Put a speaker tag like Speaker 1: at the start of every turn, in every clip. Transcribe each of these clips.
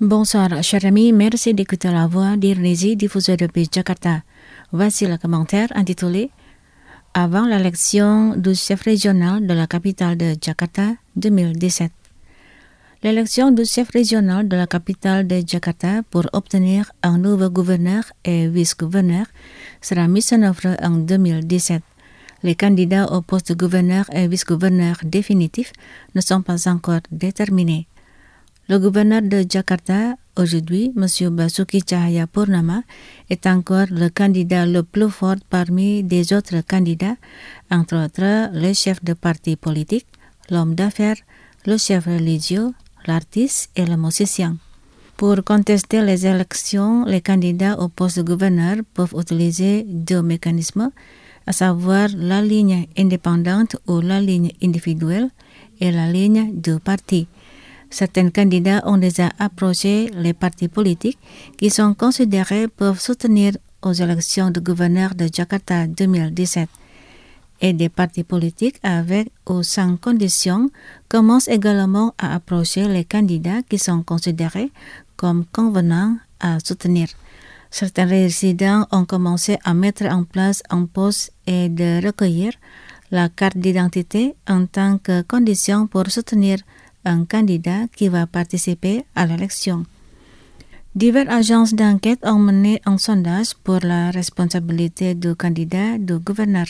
Speaker 1: Bonsoir, chers amis, merci d'écouter la voix d'Irnésie diffusée depuis Jakarta. Voici le commentaire intitulé Avant l'élection du chef régional de la capitale de Jakarta 2017. L'élection du chef régional de la capitale de Jakarta pour obtenir un nouveau gouverneur et vice-gouverneur sera mise en œuvre en 2017. Les candidats au poste de gouverneur et vice-gouverneur définitifs ne sont pas encore déterminés. Le gouverneur de Jakarta, aujourd'hui, M. Basuki Cahayapurnama, est encore le candidat le plus fort parmi des autres candidats, entre autres le chef de parti politique, l'homme d'affaires, le chef religieux, l'artiste et le musicien. Pour contester les élections, les candidats au poste de gouverneur peuvent utiliser deux mécanismes, à savoir la ligne indépendante ou la ligne individuelle et la ligne du parti. Certains candidats ont déjà approché les partis politiques qui sont considérés peuvent soutenir aux élections de gouverneur de Jakarta 2017. Et des partis politiques avec ou sans conditions commencent également à approcher les candidats qui sont considérés comme convenants à soutenir. Certains résidents ont commencé à mettre en place un poste et de recueillir la carte d'identité en tant que condition pour soutenir un candidat qui va participer à l'élection. Diverses agences d'enquête ont mené un sondage pour la responsabilité du candidat du gouverneur.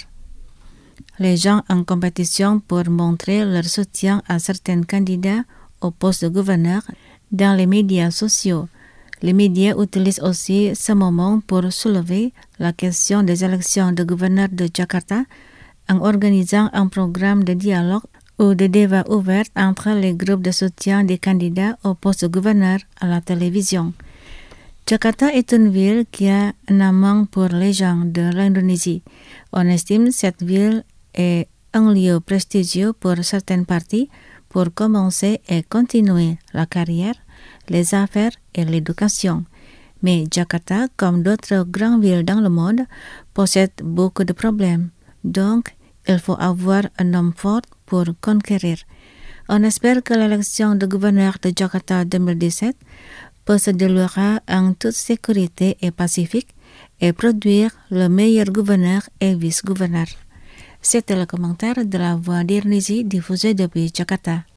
Speaker 1: Les gens en compétition pour montrer leur soutien à certains candidats au poste de gouverneur dans les médias sociaux. Les médias utilisent aussi ce moment pour soulever la question des élections de gouverneur de Jakarta en organisant un programme de dialogue ou de débat ouvert entre les groupes de soutien des candidats au poste de gouverneur à la télévision. Jakarta est une ville qui a un amour pour les gens de l'Indonésie. On estime cette ville est un lieu prestigieux pour certaines parties pour commencer et continuer la carrière, les affaires et l'éducation. Mais Jakarta, comme d'autres grandes villes dans le monde, possède beaucoup de problèmes. Donc, il faut avoir un homme fort pour conquérir. On espère que l'élection de gouverneur de Jakarta 2017 peut se dérouler en toute sécurité et pacifique et produire le meilleur gouverneur et vice-gouverneur. C'était le commentaire de la voix d'Irnésie diffusée depuis Jakarta.